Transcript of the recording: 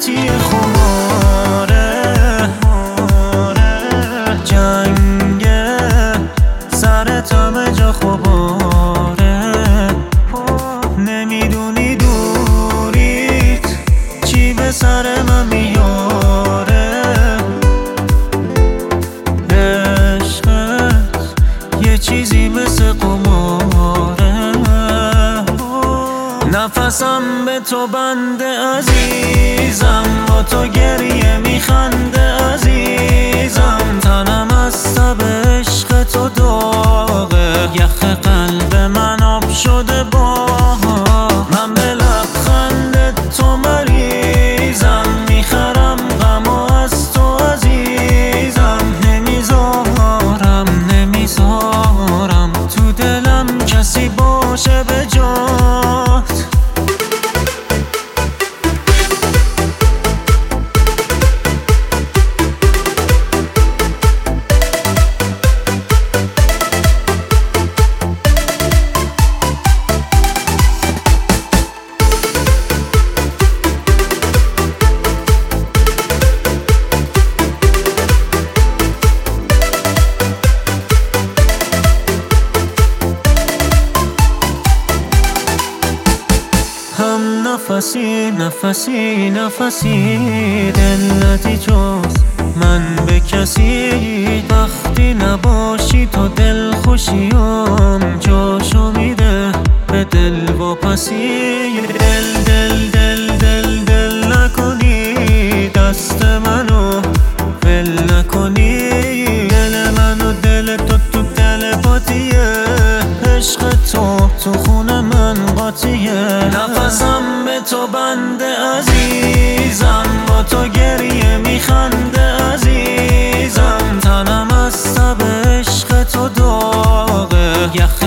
غلطی خماره، جنگ سرت همه جا خباره. نمیدونی دوریت چی به سر من میاره. عشقت یه چیزی مثل قماره. نفسم به تو بنده عزیزم، با تو گریه میخنده عزیزم. تنم از تب عشق تو داغه، یخ قلب من آب شده با من. به لبخند تو مریضم، میخرم غمو از تو عزیزم. نمیذارم تو دلم کسی باشه به جات. هم نفسی دل ندی جز من به کسی. وقتی نباشی تو دل خوشیم جاشو میده به دل واپسی. دل نکنی دست منو ول نکنی. دل منو دل تو دل باتیه. عشق تو خون من قاطیه. نفسم به تو بنده عزیزم، با تو گریه میخنده عزیزم. تنم از تب عشق تو داغه، یخ